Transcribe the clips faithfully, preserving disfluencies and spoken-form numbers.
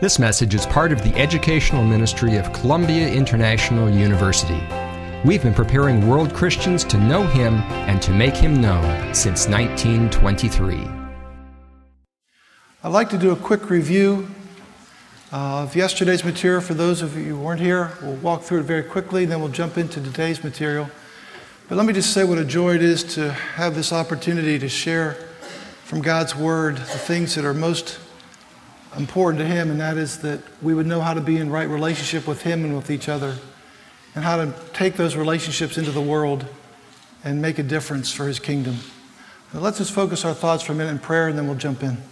This message is part of the educational ministry of Columbia International University. We've been preparing world Christians to know Him and to make Him known since nineteen twenty-three. I'd like to do a quick review of yesterday's material. For those of you who weren't here, we'll walk through it very quickly, then we'll jump into today's material. But let me just say what a joy it is to have this opportunity to share from God's Word the things that are most important to Him, and that is that we would know how to be in right relationship with Him and with each other, and how to take those relationships into the world and make a difference for His kingdom. Now let's just focus our thoughts for a minute in prayer, and then we'll jump in.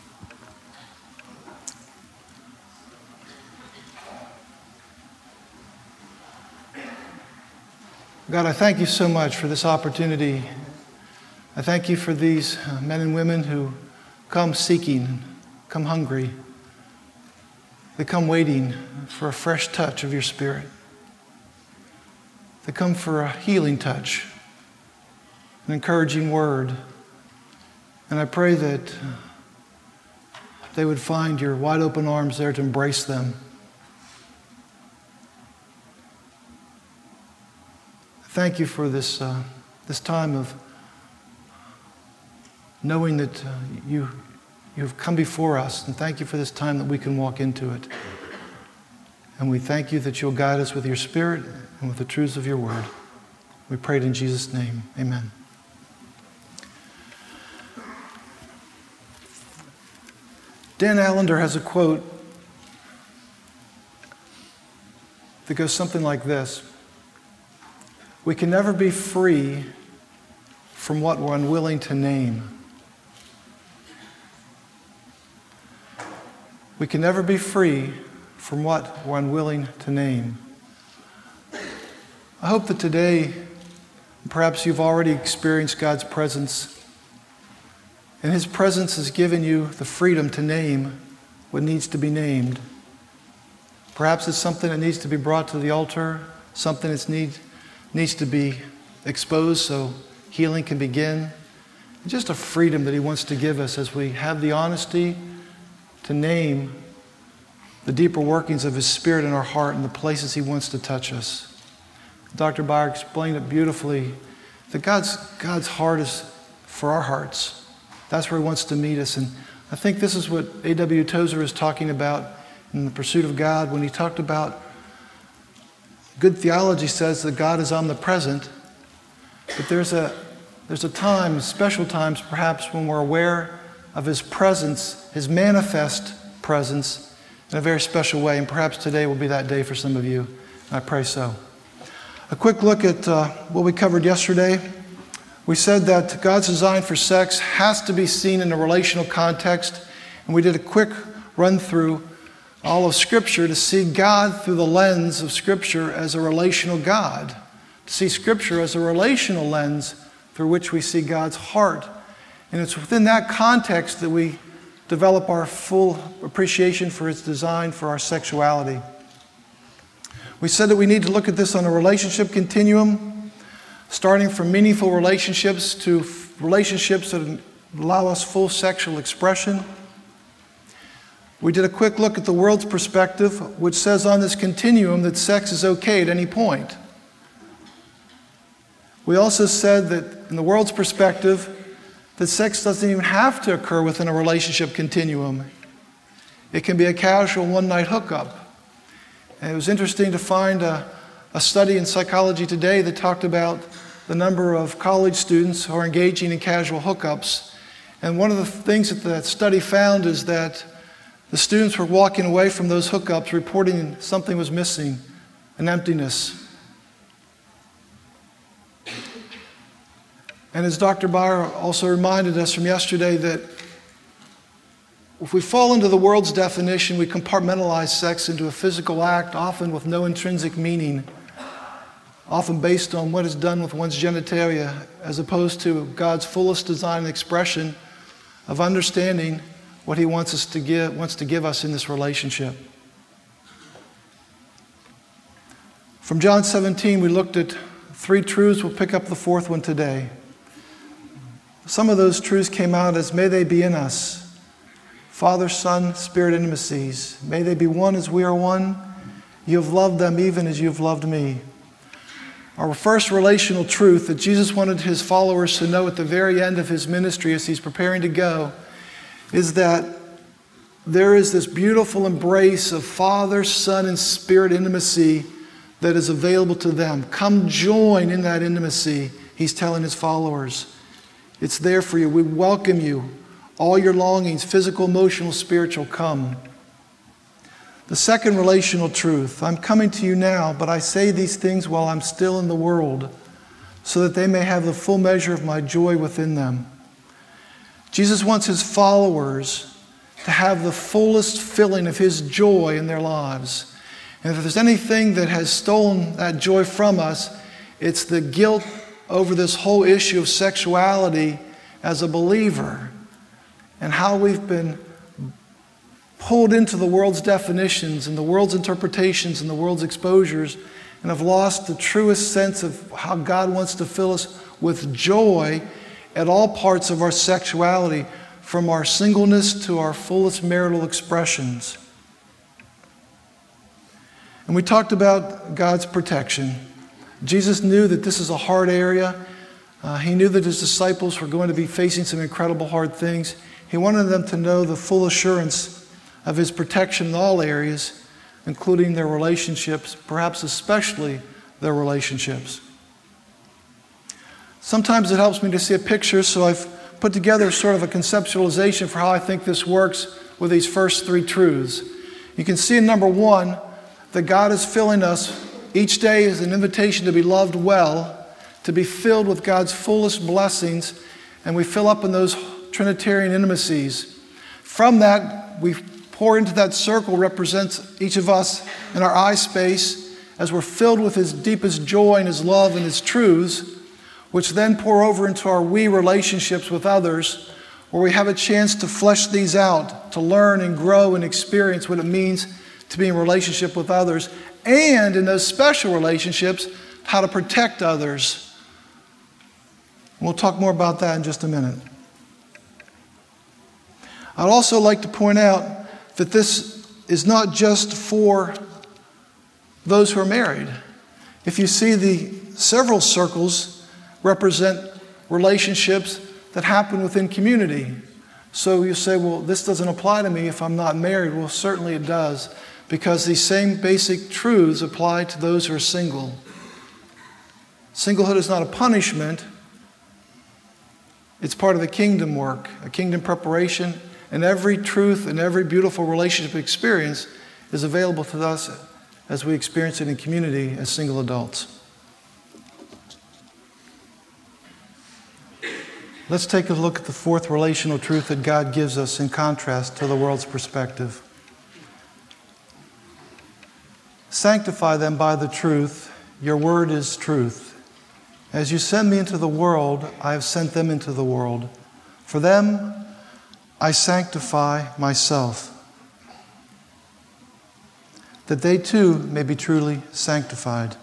God, I thank you so much for this opportunity. I thank you for these men and women who come seeking, come hungry. They come waiting for a fresh touch of your Spirit. They come for a healing touch, an encouraging word. And I pray that they would find your wide open arms there to embrace them. Thank you for this uh, this time of knowing that uh, you you've come before us, and thank you for this time that we can walk into it. And we thank you that you'll guide us with your Spirit and with the truths of your word. We pray it in Jesus' name. Amen. Dan Allender has a quote that goes something like this: "We can never be free from what we're unwilling to name." We can never be free from what we're unwilling to name. I hope that today, perhaps you've already experienced God's presence, and His presence has given you the freedom to name what needs to be named. Perhaps it's something that needs to be brought to the altar, something that needs needs to be exposed so healing can begin. Just a freedom that He wants to give us as we have the honesty to name the deeper workings of His Spirit in our heart and the places He wants to touch us. Doctor Byer explained it beautifully, that God's, God's heart is for our hearts. That's where He wants to meet us. And I think this is what A W Tozer is talking about in The Pursuit of God when he talked about good theology says that God is omnipresent, but there's a there's a time, special times perhaps, when we're aware of His presence, His manifest presence in a very special way, and perhaps today will be that day for some of you, and I pray so. A quick look at uh, what we covered yesterday. We said that God's design for sex has to be seen in a relational context, and we did a quick run through all of Scripture to see God through the lens of Scripture as a relational God, to see Scripture as a relational lens through which we see God's heart. And it's within that context that we develop our full appreciation for His design for our sexuality. We said that we need to look at this on a relationship continuum, starting from meaningful relationships to relationships that allow us full sexual expression. We did a quick look at the world's perspective, which says on this continuum that sex is okay at any point. We also said that in the world's perspective, that sex doesn't even have to occur within a relationship continuum. It can be a casual one-night hookup. And it was interesting to find a, a study in Psychology Today that talked about the number of college students who are engaging in casual hookups. And one of the things that that study found is that the students were walking away from those hookups reporting something was missing, an emptiness. And as Doctor Byer also reminded us from yesterday, that if we fall into the world's definition, we compartmentalize sex into a physical act, often with no intrinsic meaning, often based on what is done with one's genitalia, as opposed to God's fullest design and expression of understanding what He wants us to give, wants to give us in this relationship. From John seventeen, we looked at three truths. We'll pick up the fourth one today. Some of those truths came out as, may they be in us, Father, Son, Spirit intimacies. May they be one as we are one. You have loved them even as you have loved me. Our first relational truth that Jesus wanted his followers to know at the very end of his ministry as he's preparing to go is that there is this beautiful embrace of Father, Son, and Spirit intimacy that is available to them. Come join in that intimacy, he's telling his followers. It's there for you. We welcome you. All your longings, physical, emotional, spiritual, come. The second relational truth, I'm coming to you now, but I say these things while I'm still in the world, so that they may have the full measure of my joy within them. Jesus wants his followers to have the fullest filling of his joy in their lives. And if there's anything that has stolen that joy from us, it's the guilt over this whole issue of sexuality as a believer and how we've been pulled into the world's definitions and the world's interpretations and the world's exposures and have lost the truest sense of how God wants to fill us with joy at all parts of our sexuality, from our singleness to our fullest marital expressions. And we talked about God's protection. Jesus knew that this is a hard area. Uh, he knew that his disciples were going to be facing some incredible hard things. He wanted them to know the full assurance of his protection in all areas, including their relationships, perhaps especially their relationships. Sometimes it helps me to see a picture, so I've put together sort of a conceptualization for how I think this works with these first three truths. You can see in number one that God is filling us each day as an invitation to be loved well, to be filled with God's fullest blessings, and we fill up in those Trinitarian intimacies. From that, we pour into that circle represents each of us in our eye space as we're filled with his deepest joy and his love and his truths, which then pour over into our we relationships with others, where we have a chance to flesh these out, to learn and grow and experience what it means to be in relationship with others, and in those special relationships, how to protect others. We'll talk more about that in just a minute. I'd also like to point out that this is not just for those who are married. If you see the several circles represent relationships that happen within community. So you say, well, this doesn't apply to me if I'm not married. Well, certainly it does, because these same basic truths apply to those who are single. Singlehood is not a punishment. It's part of the kingdom work, a kingdom preparation, and every truth and every beautiful relationship experience is available to us as we experience it in community as single adults. Let's take a look at the fourth relational truth that God gives us in contrast to the world's perspective. Sanctify them by the truth. Your word is truth. As you send me into the world, I have sent them into the world. For them, I sanctify myself, that they too may be truly sanctified.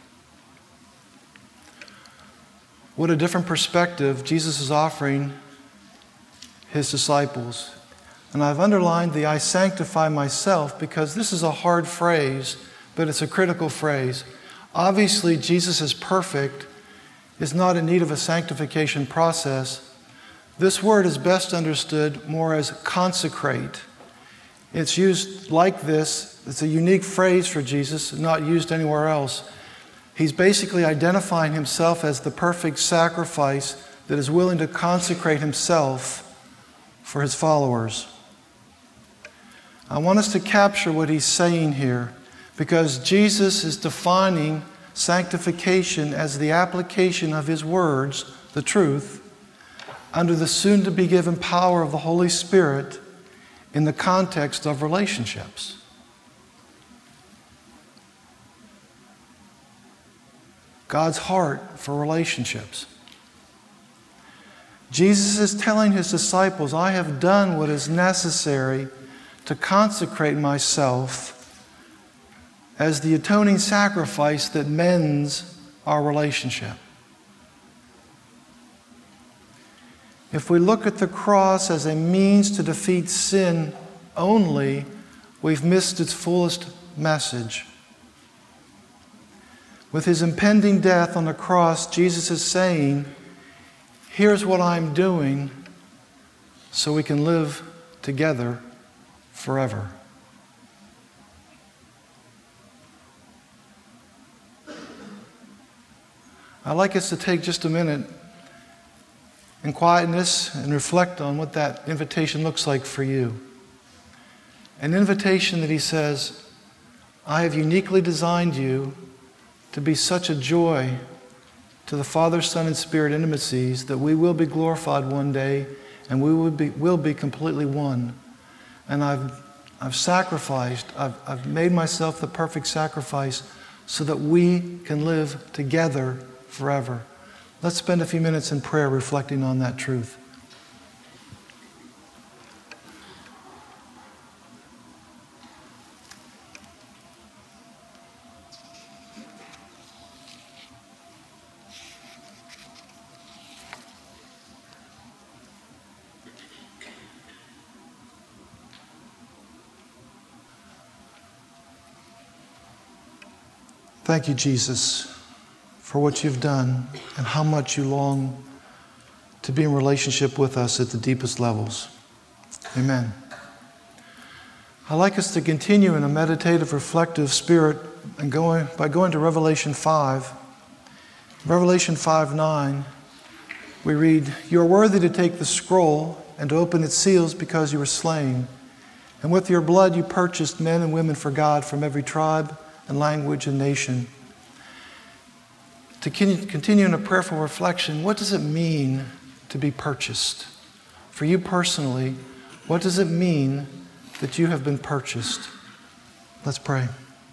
What a different perspective Jesus is offering his disciples. And I've underlined the I sanctify myself because this is a hard phrase, but it's a critical phrase. Obviously, Jesus is perfect, is not in need of a sanctification process. This word is best understood more as consecrate. It's used like this. It's a unique phrase for Jesus, not used anywhere else. He's basically identifying himself as the perfect sacrifice that is willing to consecrate himself for his followers. I want us to capture what he's saying here, because Jesus is defining sanctification as the application of his words, the truth, under the soon-to-be given power of the Holy Spirit in the context of relationships. God's heart for relationships. Jesus is telling his disciples, I have done what is necessary to consecrate myself as the atoning sacrifice that mends our relationship. If we look at the cross as a means to defeat sin only, we've missed its fullest message. With his impending death on the cross, Jesus is saying, here's what I'm doing so we can live together forever. I'd like us to take just a minute in quietness and reflect on what that invitation looks like for you. An invitation that he says, I have uniquely designed you to be such a joy to the Father, Son, and Spirit intimacies that we will be glorified one day and we will be, will be completely one. And I've, I've sacrificed, I've, I've made myself the perfect sacrifice so that we can live together forever. Let's spend a few minutes in prayer reflecting on that truth. Thank you, Jesus, for what you've done and how much you long to be in relationship with us at the deepest levels. Amen. I'd like us to continue in a meditative, reflective spirit and going, by going to Revelation five. Revelation five nine, we read, You are worthy to take the scroll and to open its seals because you were slain. And with your blood you purchased men and women for God from every tribe and language and nation. To continue in a prayerful reflection, what does it mean to be purchased? For you personally, what does it mean that you have been purchased? Let's pray.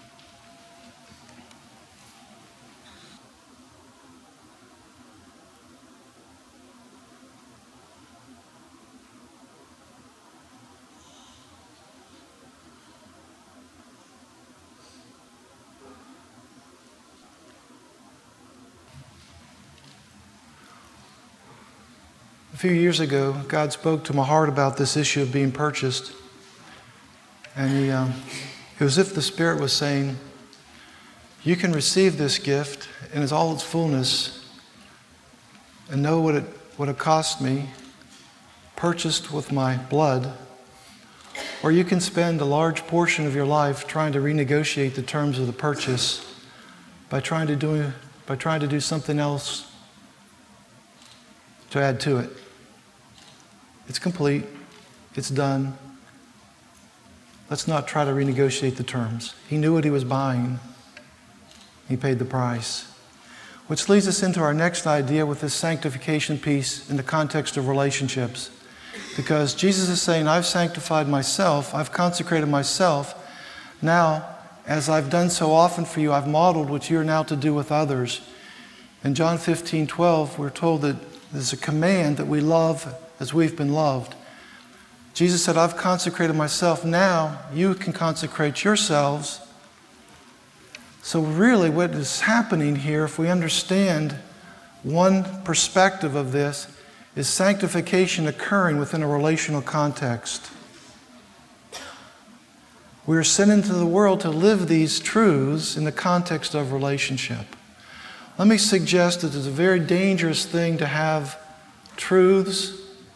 A few years ago, God spoke to my heart about this issue of being purchased. And he, um, it was as if the Spirit was saying, you can receive this gift in all its fullness and know what it, what it cost me, purchased with my blood. Or you can spend a large portion of your life trying to renegotiate the terms of the purchase by trying to do, by trying to do something else to add to it. It's complete. It's done. Let's not try to renegotiate the terms. He knew what he was buying. He paid the price. Which leads us into our next idea with this sanctification piece in the context of relationships. Because Jesus is saying, I've sanctified myself. I've consecrated myself. Now, as I've done so often for you, I've modeled what you're now to do with others. In John fifteen twelve, we're told that there's a command that we love as we've been loved. Jesus said, I've consecrated myself. Now you can consecrate yourselves. So really what is happening here, if we understand one perspective of this, is sanctification occurring within a relational context. We are sent into the world to live these truths in the context of relationship. Let me suggest that it's a very dangerous thing to have truths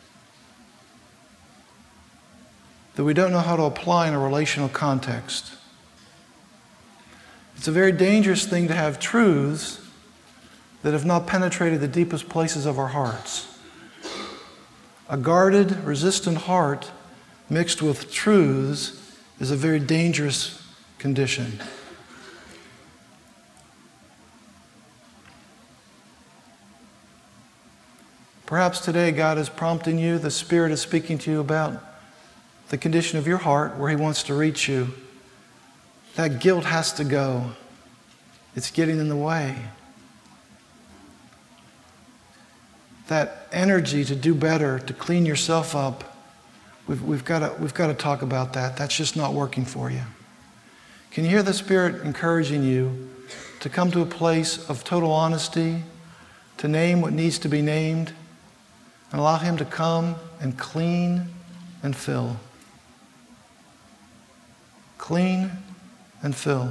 that we don't know how to apply in a relational context. It's a very dangerous thing to have truths that have not penetrated the deepest places of our hearts. A guarded, resistant heart mixed with truths is a very dangerous condition. Perhaps today God is prompting you, the Spirit is speaking to you about the condition of your heart where He wants to reach you. That guilt has to go. It's getting in the way. That energy to do better, to clean yourself up, we've, we've got to, we've got to talk about that. That's just not working for you. Can you hear the Spirit encouraging you to come to a place of total honesty, to name what needs to be named, and allow Him to come and clean and fill. Clean and fill.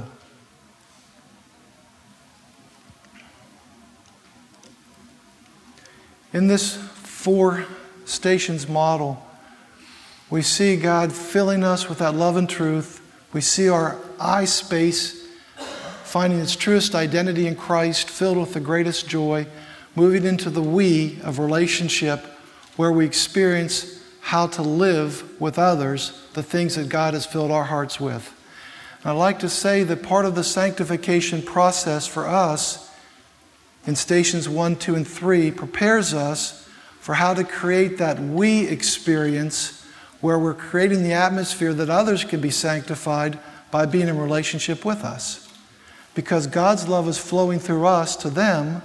In this four stations model, we see God filling us with that love and truth. We see our I space finding its truest identity in Christ, filled with the greatest joy, moving into the we of relationship, where we experience how to live with others the things that God has filled our hearts with. And I'd like to say that part of the sanctification process for us in stations one, two, and three prepares us for how to create that we experience where we're creating the atmosphere that others can be sanctified by being in relationship with us. Because God's love is flowing through us to them,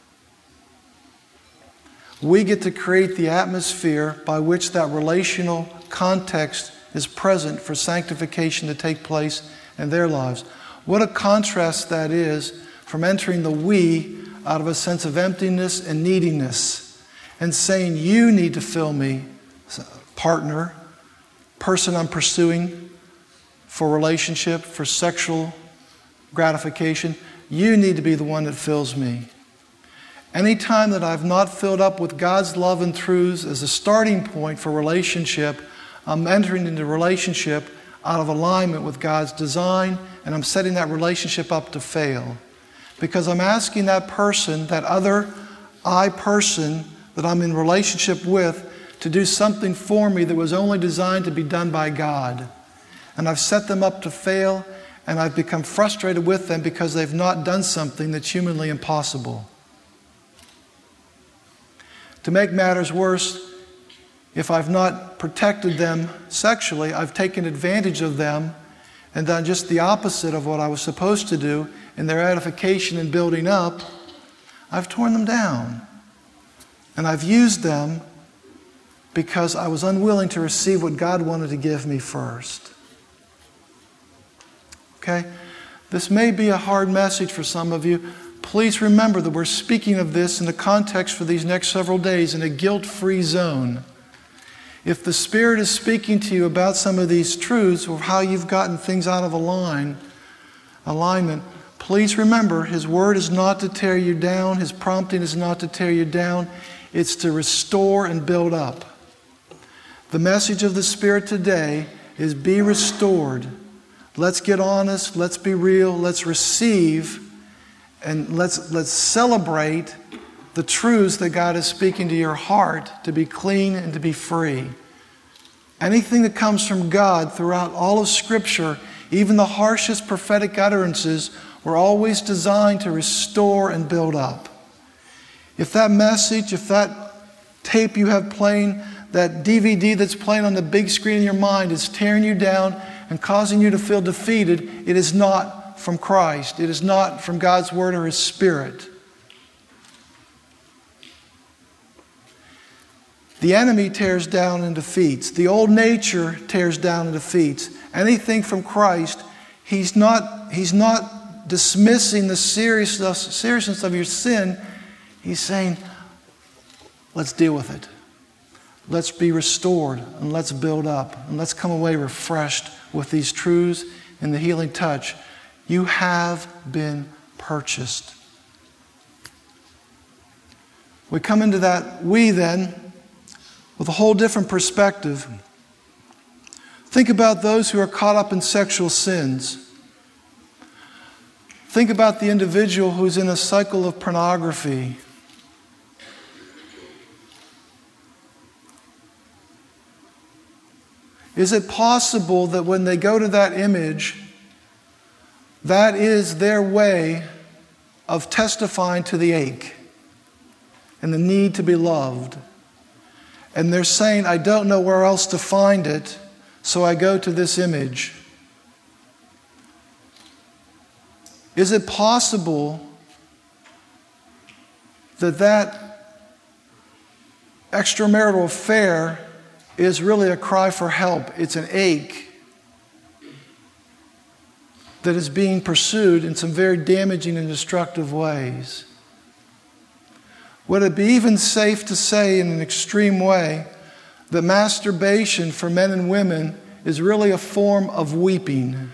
we get to create the atmosphere by which that relational context is present for sanctification to take place in their lives. What a contrast that is from entering the we out of a sense of emptiness and neediness and saying, you need to fill me, partner, person I'm pursuing for relationship, for sexual gratification. You need to be the one that fills me. Anytime that I've not filled up with God's love and truths as a starting point for relationship, I'm entering into relationship out of alignment with God's design, and I'm setting that relationship up to fail. Because I'm asking that person, that other I person that I'm in relationship with, to do something for me that was only designed to be done by God. And I've set them up to fail, and I've become frustrated with them because they've not done something that's humanly impossible. To make matters worse, if I've not protected them sexually, I've taken advantage of them and done just the opposite of what I was supposed to do in their edification and building up. I've torn them down. And I've used them because I was unwilling to receive what God wanted to give me first. Okay? This may be a hard message for some of you. Please remember that we're speaking of this in the context for these next several days in a guilt-free zone. If the Spirit is speaking to you about some of these truths or how you've gotten things out of align, alignment, please remember His word is not to tear you down. His prompting is not to tear you down. It's to restore and build up. The message of the Spirit today is be restored. Let's get honest. Let's be real. Let's receive. And let's, let's celebrate the truths that God is speaking to your heart to be clean and to be free. Anything that comes from God throughout all of Scripture, even the harshest prophetic utterances, were always designed to restore and build up. If that message, if that tape you have playing, that D V D that's playing on the big screen in your mind is tearing you down and causing you to feel defeated, it is not from Christ. It is not from God's Word or His Spirit. The enemy tears down and defeats. The old nature tears down and defeats. Anything from Christ, He's not, he's not dismissing the seriousness, seriousness of your sin. He's saying, let's deal with it. Let's be restored and let's build up and let's come away refreshed with these truths and the healing touch. You have been purchased. We come into that we then with a whole different perspective. Think about those who are caught up in sexual sins. Think about the individual who's in a cycle of pornography. Is it possible that when they go to that image, that is their way of testifying to the ache and the need to be loved? And they're saying, I don't know where else to find it, so I go to this image. Is it possible that that extramarital affair is really a cry for help? It's an ache that is being pursued in some very damaging and destructive ways. Would it be even safe to say in an extreme way that masturbation for men and women is really a form of weeping?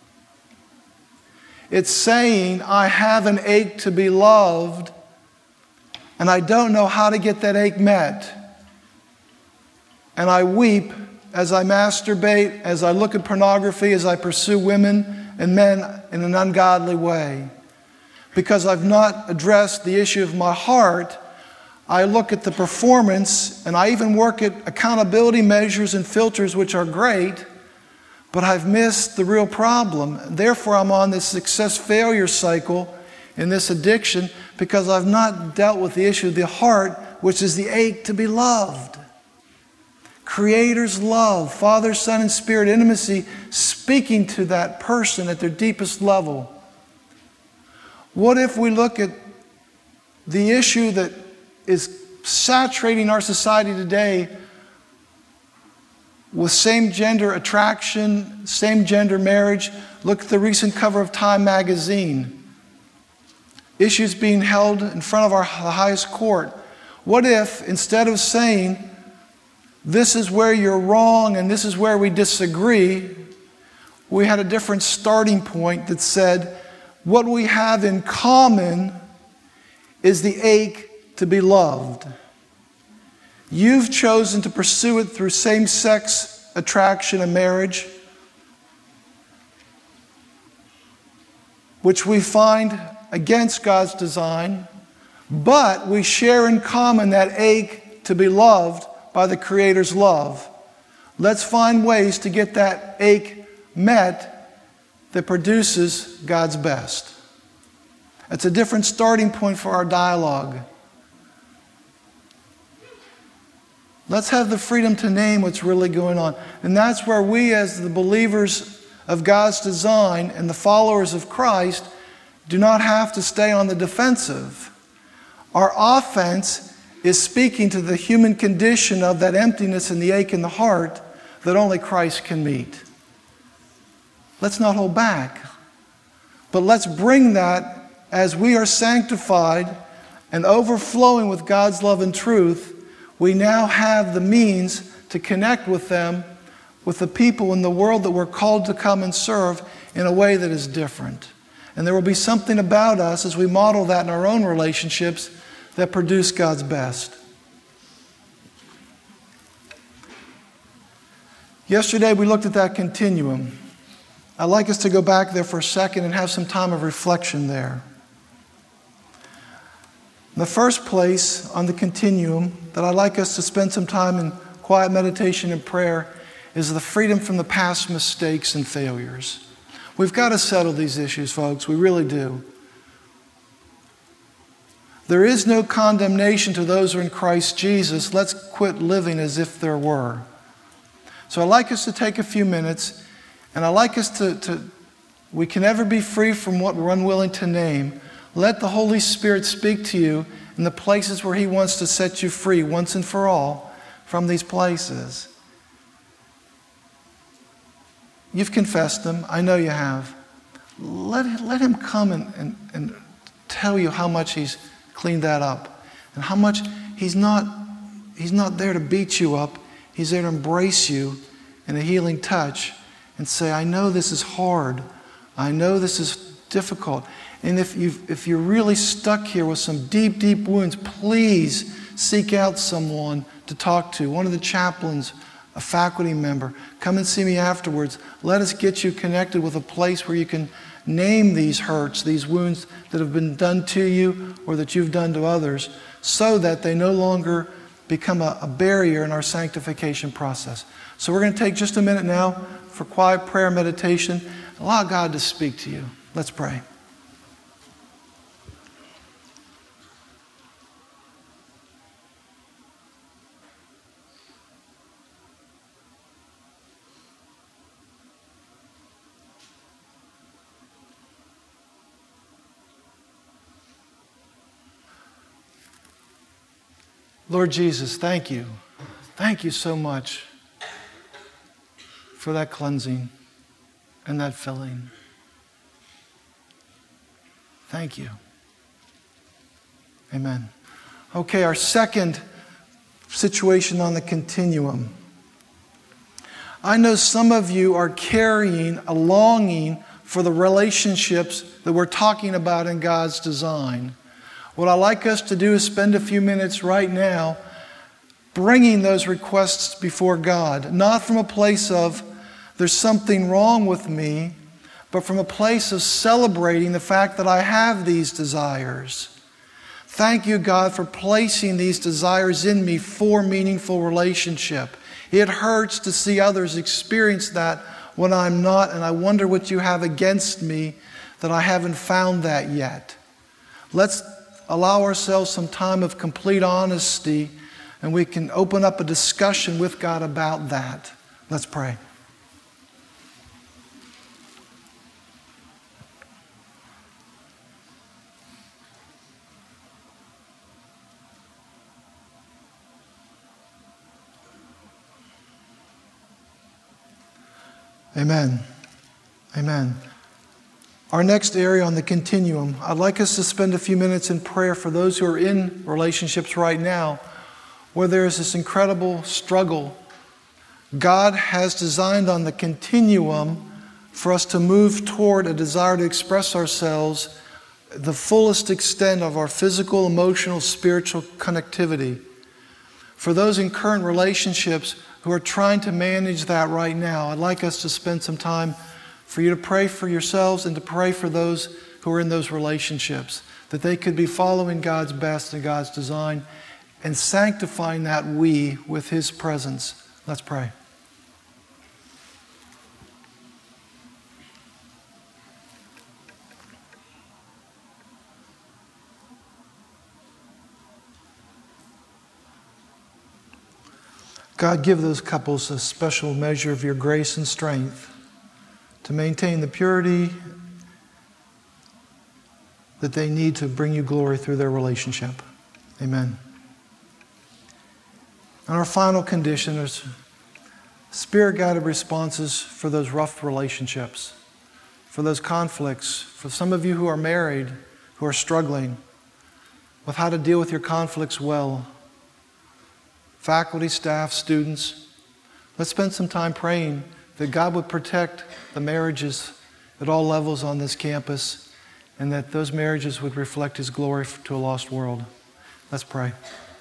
It's saying, I have an ache to be loved, and I don't know how to get that ache met. And I weep as I masturbate, as I look at pornography, as I pursue women and men in an ungodly way. Because I've not addressed the issue of my heart, I look at the performance, and I even work at accountability measures and filters, which are great, but I've missed the real problem. Therefore, I'm on this success-failure cycle in this addiction because I've not dealt with the issue of the heart, which is the ache to be loved. Creator's love, Father, Son, and Spirit intimacy, speaking to that person at their deepest level. What if we look at the issue that is saturating our society today with same-gender attraction, same-gender marriage? Look at the recent cover of Time magazine. Issues being held in front of our highest court. What if, instead of saying, this is where you're wrong and this is where we disagree, we had a different starting point that said, what we have in common is the ache to be loved. You've chosen to pursue it through same-sex attraction and marriage, which we find against God's design, but we share in common that ache to be loved by the Creator's love. Let's find ways to get that ache met that produces God's best. It's a different starting point for our dialogue. Let's have the freedom to name what's really going on. And that's where we, as the believers of God's design and the followers of Christ, do not have to stay on the defensive. Our offense is speaking to the human condition of that emptiness and the ache in the heart that only Christ can meet. Let's not hold back, but let's bring that as we are sanctified and overflowing with God's love and truth. We now have the means to connect with them, with the people in the world that we're called to come and serve in a way that is different. And there will be something about us as we model that in our own relationships that produce God's best. Yesterday we looked at that continuum. I'd like us to go back there for a second and have some time of reflection there. In the first place on the continuum that I'd like us to spend some time in quiet meditation and prayer is the freedom from the past mistakes and failures. We've got to settle these issues, folks. We really do. There is no condemnation to those who are in Christ Jesus. Let's quit living as if there were. So I'd like us to take a few minutes, and I'd like us to, to we can never be free from what we're unwilling to name. Let the Holy Spirit speak to you in the places where He wants to set you free once and for all from these places. You've confessed them. I know you have. Let, let Him come and, and, and tell you how much He's cleaned that up. And how much He's not, He's not there to beat you up. He's there to embrace you in a healing touch and say, I know this is hard. I know this is difficult. And if, you've, if you're really stuck here with some deep, deep wounds, please seek out someone to talk to. One of the chaplains, a faculty member. Come and see me afterwards. Let us get you connected with a place where you can name these hurts, these wounds that have been done to you or that you've done to others, so that they no longer become a, a barrier in our sanctification process. So we're going to take just a minute now for quiet prayer meditation. Allow God to speak to you. Let's pray. Lord Jesus, thank you. Thank you so much for that cleansing and that filling. Thank you. Amen. Okay, our second situation on the continuum. I know some of you are carrying a longing for the relationships that we're talking about in God's design. What I'd like us to do is spend a few minutes right now bringing those requests before God, not from a place of there's something wrong with me, but from a place of celebrating the fact that I have these desires. Thank you, God, for placing these desires in me for meaningful relationship. It hurts to see others experience that when I'm not, and I wonder what you have against me that I haven't found that yet. Let's allow ourselves some time of complete honesty, and we can open up a discussion with God about that. Let's pray. Amen. Amen. Our next area on the continuum, I'd like us to spend a few minutes in prayer for those who are in relationships right now where there is this incredible struggle. God has designed on the continuum for us to move toward a desire to express ourselves the fullest extent of our physical, emotional, spiritual connectivity. For those in current relationships who are trying to manage that right now, I'd like us to spend some time for you to pray for yourselves and to pray for those who are in those relationships, that they could be following God's best and God's design and sanctifying that we with His presence. Let's pray. God, give those couples a special measure of your grace and strength to maintain the purity that they need to bring you glory through their relationship. Amen. And our final condition is Spirit-guided responses for those rough relationships, for those conflicts, for some of you who are married, who are struggling with how to deal with your conflicts well. Faculty, staff, students, let's spend some time praying that God would protect the marriages at all levels on this campus and that those marriages would reflect His glory to a lost world. Let's pray.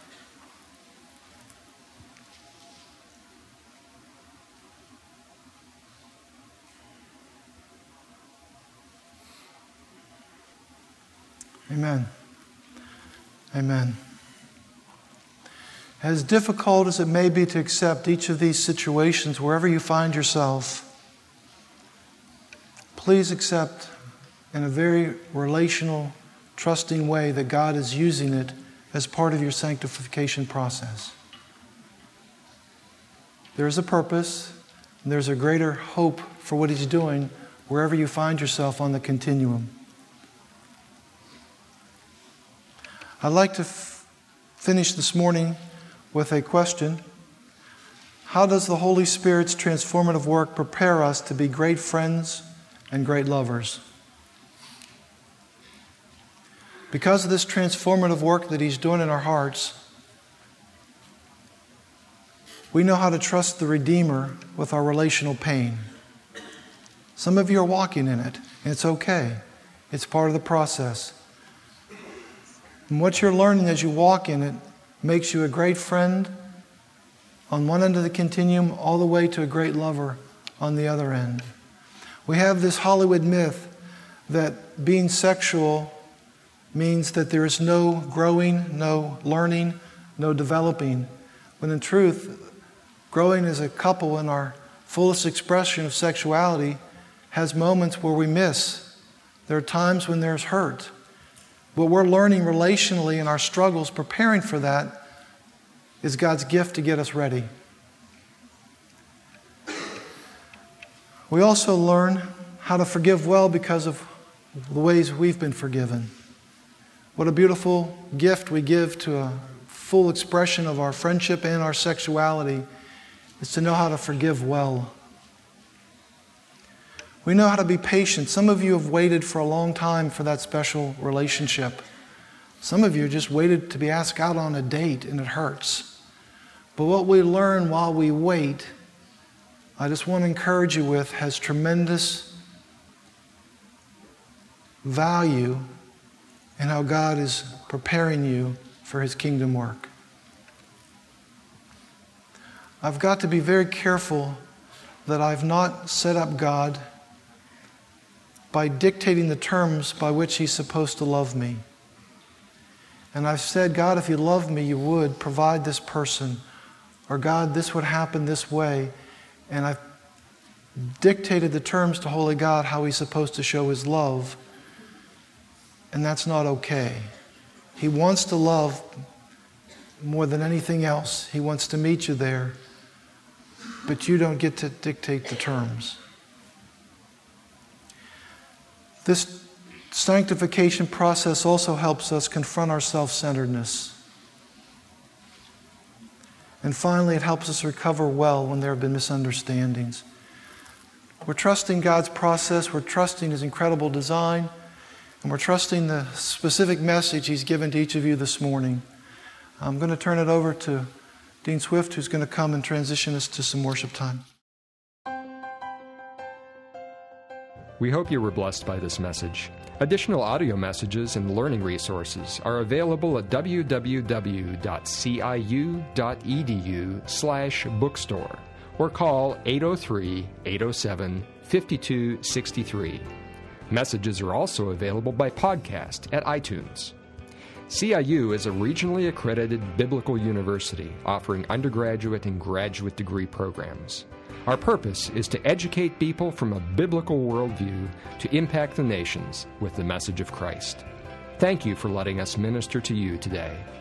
Amen. Amen. As difficult as it may be to accept each of these situations, wherever you find yourself, please accept in a very relational, trusting way that God is using it as part of your sanctification process. There is a purpose, and there's a greater hope for what He's doing wherever you find yourself on the continuum. I'd like to f- finish this morning with a question. How does the Holy Spirit's transformative work prepare us to be great friends and great lovers? Because of this transformative work that He's doing in our hearts, we know how to trust the Redeemer with our relational pain. Some of you are walking in it, and it's okay. It's part of the process. And what you're learning as you walk in it makes you a great friend on one end of the continuum all the way to a great lover on the other end. We have this Hollywood myth that being sexual means that there is no growing, no learning, no developing. When in truth, growing as a couple in our fullest expression of sexuality has moments where we miss. There are times when there's hurt. What we're learning relationally in our struggles, preparing for that, is God's gift to get us ready. We also learn how to forgive well because of the ways we've been forgiven. What a beautiful gift we give to a full expression of our friendship and our sexuality is to know how to forgive well. We know how to be patient. Some of you have waited for a long time for that special relationship. Some of you just waited to be asked out on a date, and it hurts. But what we learn while we wait, I just want to encourage you with, has tremendous value in how God is preparing you for His kingdom work. I've got to be very careful that I've not set up God by dictating the terms by which He's supposed to love me. And I've said, God, if you love me, you would provide this person. Or God, this would happen this way. And I've dictated the terms to Holy God how He's supposed to show His love. And that's not okay. He wants to love more than anything else. He wants to meet you there. But you don't get to dictate the terms. This sanctification process also helps us confront our self-centeredness. And finally, it helps us recover well when there have been misunderstandings. We're trusting God's process, we're trusting His incredible design, and we're trusting the specific message He's given to each of you this morning. I'm going to turn it over to Dean Swift, who's going to come and transition us to some worship time. We hope you were blessed by this message. Additional audio messages and learning resources are available at w w w dot c i u dot e d u slash bookstore or call eight oh three, eight oh seven, five two six three. Messages are also available by podcast at iTunes. C I U is a regionally accredited biblical university offering undergraduate and graduate degree programs. Our purpose is to educate people from a biblical worldview to impact the nations with the message of Christ. Thank you for letting us minister to you today.